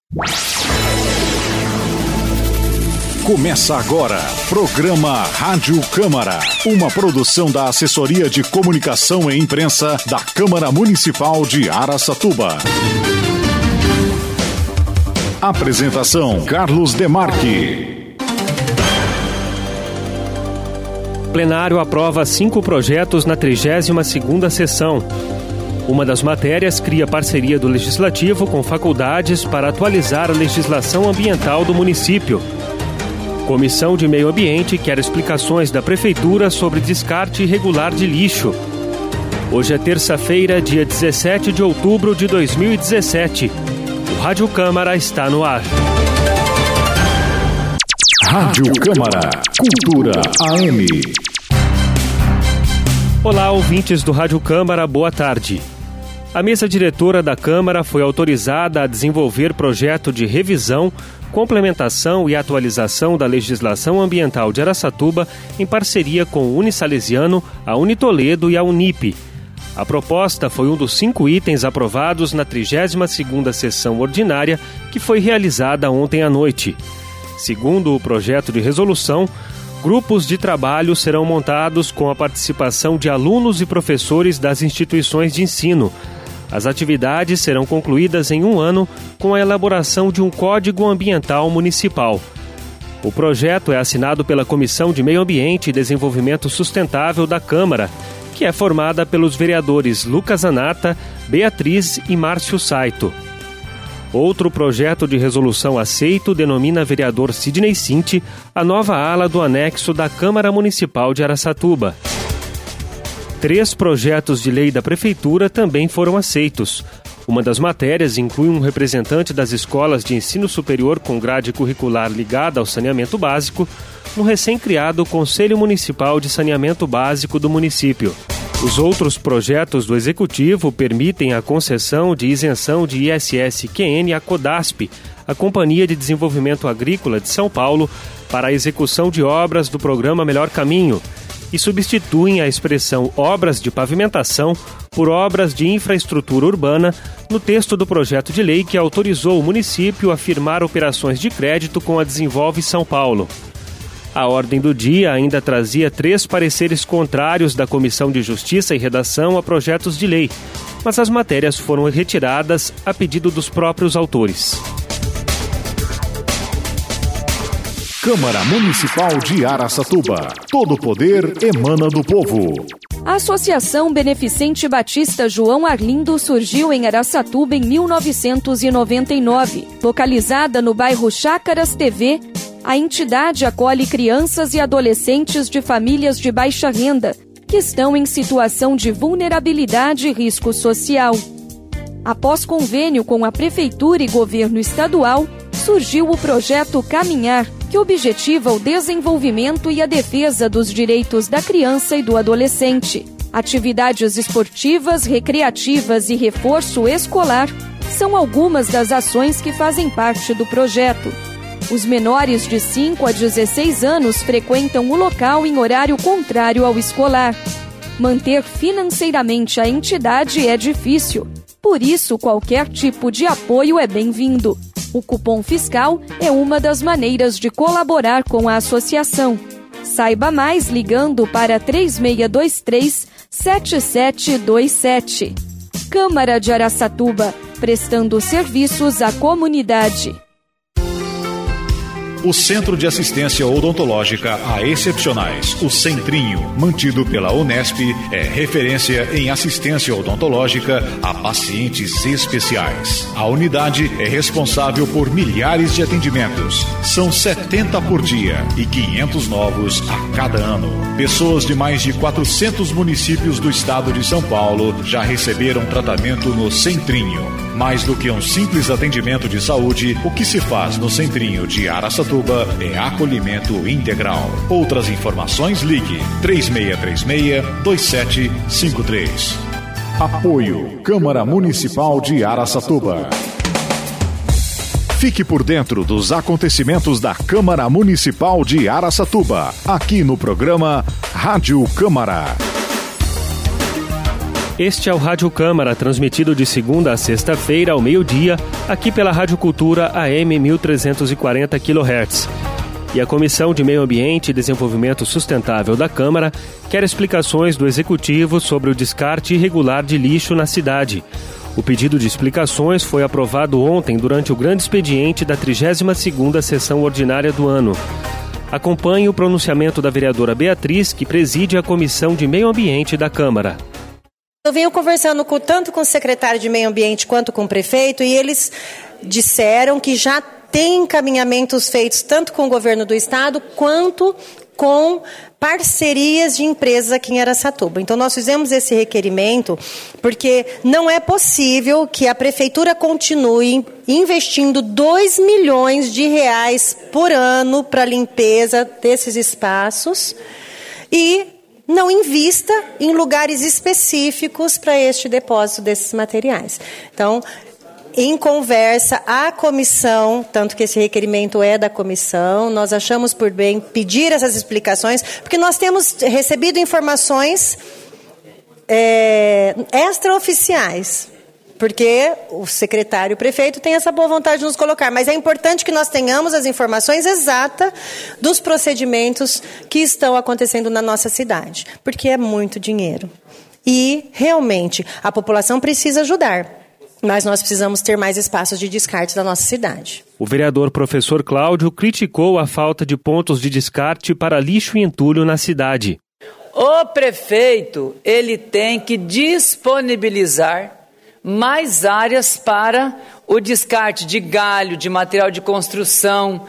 Começa agora, programa Rádio Câmara, uma produção da Assessoria de Comunicação e Imprensa da Câmara Municipal de Araçatuba. Apresentação, Carlos Demarque. Plenário aprova 5 projetos na 32ª sessão. Uma das matérias cria parceria do Legislativo com faculdades para atualizar a legislação ambiental do município. Comissão de Meio Ambiente quer explicações da Prefeitura sobre descarte irregular de lixo. Hoje é terça-feira, dia 17 de outubro de 2017. O Rádio Câmara está no ar. Rádio Câmara, Cultura AM. Olá, ouvintes do Rádio Câmara, boa tarde. A mesa diretora da Câmara foi autorizada a desenvolver projeto de revisão, complementação e atualização da legislação ambiental de Araçatuba em parceria com o Unisalesiano, a Unitoledo e a Unip. A proposta foi um dos 5 itens aprovados na 32ª sessão ordinária, que foi realizada ontem à noite. Segundo o projeto de resolução, grupos de trabalho serão montados com a participação de alunos e professores das instituições de ensino. As atividades serão concluídas em 1 ano com a elaboração de um Código Ambiental Municipal. O projeto é assinado pela Comissão de Meio Ambiente e Desenvolvimento Sustentável da Câmara, que é formada pelos vereadores Lucas Anata, Beatriz e Márcio Saito. Outro projeto de resolução aceito denomina vereador Sidney Cinti a nova ala do anexo da Câmara Municipal de Araçatuba. 3 projetos de lei da Prefeitura também foram aceitos. Uma das matérias inclui um representante das escolas de ensino superior com grade curricular ligada ao saneamento básico no recém-criado Conselho Municipal de Saneamento Básico do município. Os outros projetos do Executivo permitem a concessão de isenção de ISS-QN à CODASP, a Companhia de Desenvolvimento Agrícola de São Paulo, para a execução de obras do programa Melhor Caminho, e substituem a expressão obras de pavimentação por obras de infraestrutura urbana no texto do projeto de lei que autorizou o município a firmar operações de crédito com a Desenvolve São Paulo. A ordem do dia ainda trazia 3 pareceres contrários da Comissão de Justiça e Redação a projetos de lei, mas as matérias foram retiradas a pedido dos próprios autores. Câmara Municipal de Araçatuba. Todo poder emana do povo. A Associação Beneficente Batista João Arlindo surgiu em Araçatuba em 1999. Localizada no bairro Chácaras TV, a entidade acolhe crianças e adolescentes de famílias de baixa renda, que estão em situação de vulnerabilidade e risco social. Após convênio com a Prefeitura e Governo Estadual, surgiu o projeto Caminhar, que objetiva o desenvolvimento e a defesa dos direitos da criança e do adolescente. Atividades esportivas, recreativas e reforço escolar são algumas das ações que fazem parte do projeto. Os menores de 5 a 16 anos frequentam o local em horário contrário ao escolar. Manter financeiramente a entidade é difícil, por isso qualquer tipo de apoio é bem-vindo. O cupom fiscal é uma das maneiras de colaborar com a associação. Saiba mais ligando para 3623-7727. Câmara de Araçatuba, prestando serviços à comunidade. O Centro de Assistência Odontológica a Excepcionais, o Centrinho, mantido pela Unesp, é referência em assistência odontológica a pacientes especiais. A unidade é responsável por milhares de atendimentos. São 70 por dia e 500 novos a cada ano. Pessoas de mais de 400 municípios do estado de São Paulo já receberam tratamento no Centrinho. Mais do que um simples atendimento de saúde, o que se faz no Centrinho de Araçatuba é acolhimento integral. Outras informações, ligue 3636-2753. Apoio Câmara Municipal de Araçatuba. Fique por dentro dos acontecimentos da Câmara Municipal de Araçatuba, aqui no programa Rádio Câmara. Este é o Rádio Câmara, transmitido de segunda a sexta-feira ao meio-dia, aqui pela Rádio Cultura AM 1340 kHz. E a Comissão de Meio Ambiente e Desenvolvimento Sustentável da Câmara quer explicações do Executivo sobre o descarte irregular de lixo na cidade. O pedido de explicações foi aprovado ontem durante o grande expediente da 32ª sessão ordinária do ano. Acompanhe o pronunciamento da vereadora Beatriz, que preside a Comissão de Meio Ambiente da Câmara. Eu venho conversando tanto com o secretário de Meio Ambiente quanto com o prefeito, e eles disseram que já tem encaminhamentos feitos tanto com o governo do estado quanto com parcerias de empresas aqui em Araçatuba. Então, nós fizemos esse requerimento porque não é possível que a prefeitura continue investindo 2 milhões de reais por ano para a limpeza desses espaços e não invista em lugares específicos para este depósito desses materiais. Então, em conversa, a comissão, tanto que esse requerimento é da comissão, nós achamos por bem pedir essas explicações, porque nós temos recebido informações extraoficiais, porque o secretário e o prefeito têm essa boa vontade de nos colocar, mas é importante que nós tenhamos as informações exatas dos procedimentos que estão acontecendo na nossa cidade, porque é muito dinheiro. E, realmente, a população precisa ajudar, mas nós precisamos ter mais espaços de descarte da nossa cidade. O vereador professor Cláudio criticou a falta de pontos de descarte para lixo e entulho na cidade. O prefeito, ele tem que disponibilizar mais áreas para o descarte de galho, de material de construção,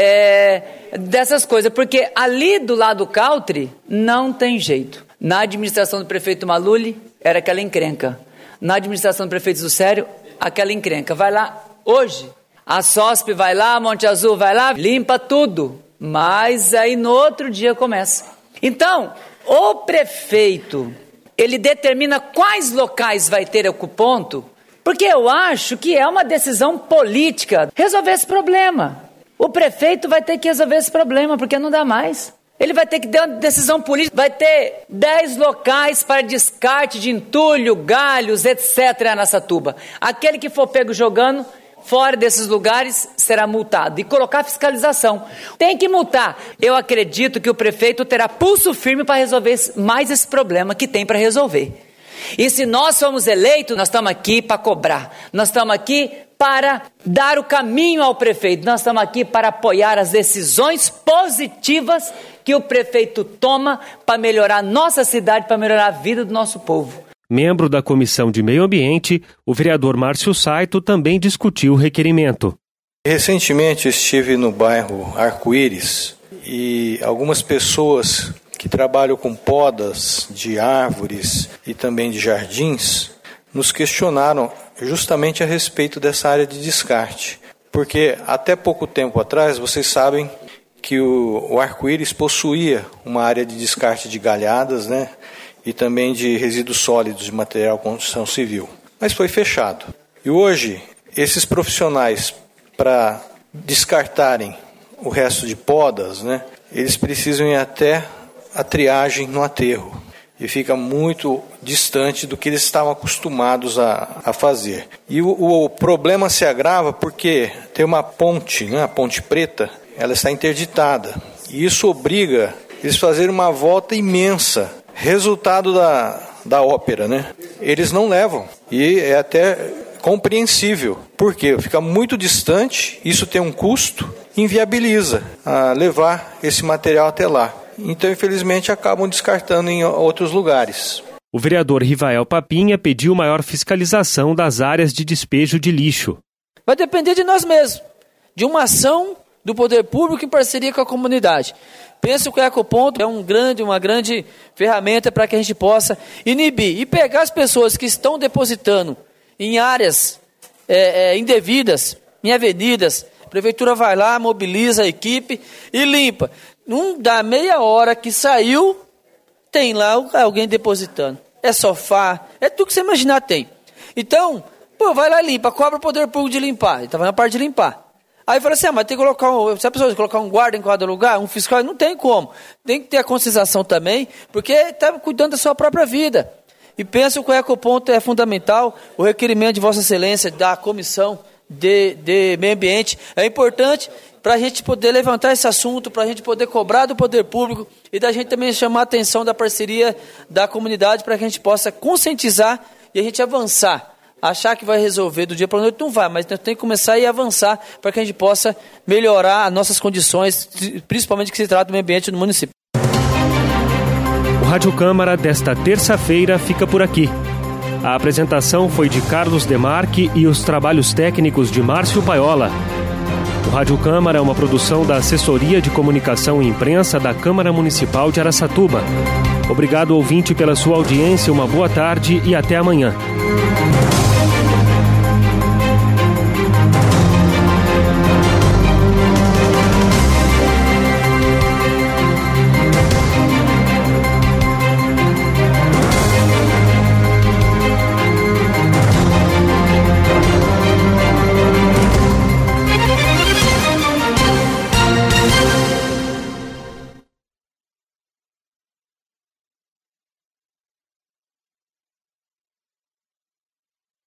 dessas coisas, porque ali do lado do Country não tem jeito. Na administração do prefeito Maluli, era aquela encrenca. Na administração do prefeito Zucério, aquela encrenca. Vai lá, hoje, a SOSP vai lá, Monte Azul vai lá, limpa tudo, mas aí no outro dia começa. Então, o prefeito, ele determina quais locais vai ter ocuponto, porque eu acho que é uma decisão política resolver esse problema. O prefeito vai ter que resolver esse problema, porque não dá mais. Ele vai ter que dar uma decisão política, vai ter 10 locais para descarte de entulho, galhos, etc. em Araçatuba. Aquele que for pego jogando fora desses lugares será multado. E colocar fiscalização. Tem que multar. Eu acredito que o prefeito terá pulso firme para resolver mais esse problema que tem para resolver. E se nós formos eleitos, nós estamos aqui para cobrar. Nós estamos aqui para dar o caminho ao prefeito. Nós estamos aqui para apoiar as decisões positivas que o prefeito toma para melhorar nossa cidade, para melhorar a vida do nosso povo. Membro da Comissão de Meio Ambiente, o vereador Márcio Saito também discutiu o requerimento. Recentemente estive no bairro Arco-Íris e algumas pessoas que trabalham com podas de árvores e também de jardins nos questionaram justamente a respeito dessa área de descarte. Porque até pouco tempo atrás, vocês sabem que o Arco-Íris possuía uma área de descarte de galhadas, né? E também de resíduos sólidos de material de construção civil. Mas foi fechado. E hoje, esses profissionais, para descartarem o resto de podas, né? Eles precisam ir até a triagem no aterro. E fica muito distante do que eles estavam acostumados a fazer. E o problema se agrava porque tem uma ponte, né, a Ponte Preta, ela está interditada. E isso obriga eles a fazerem uma volta imensa. Resultado da ópera, né? Eles não levam. E é até compreensível. Por quê? Fica muito distante, isso tem um custo, inviabiliza levar esse material até lá. Então, infelizmente, acabam descartando em outros lugares. O vereador Rivael Papinha pediu maior fiscalização das áreas de despejo de lixo. Vai depender de nós mesmos, de uma ação do poder público em parceria com a comunidade. Penso que o ecoponto é uma grande ferramenta para que a gente possa inibir e pegar as pessoas que estão depositando em áreas indevidas, em avenidas. A prefeitura vai lá, mobiliza a equipe e limpa. Não dá meia hora que saiu, tem lá alguém depositando. É sofá, é tudo que você imaginar tem. Então, vai lá e limpa, cobra o poder público de limpar. Ele estava na parte de limpar. Aí fala assim, mas tem que se a pessoa colocar um guarda em cada lugar, um fiscal, não tem como. Tem que ter a conscientização também, porque está cuidando da sua própria vida. E penso que o ecoponto é fundamental, o requerimento de Vossa Excelência da Comissão de Meio Ambiente é importante para a gente poder levantar esse assunto, para a gente poder cobrar do poder público e da gente também chamar a atenção da parceria da comunidade para que a gente possa conscientizar e a gente avançar. Achar que vai resolver do dia para a noite não vai, mas tem que começar e avançar para que a gente possa melhorar as nossas condições, principalmente que se trata do meio ambiente no município. O Rádio Câmara desta terça-feira fica por aqui. A apresentação foi de Carlos Demarque e os trabalhos técnicos de Márcio Paiola. O Rádio Câmara é uma produção da Assessoria de Comunicação e Imprensa da Câmara Municipal de Araçatuba. Obrigado, ouvinte, pela sua audiência, uma boa tarde e até amanhã.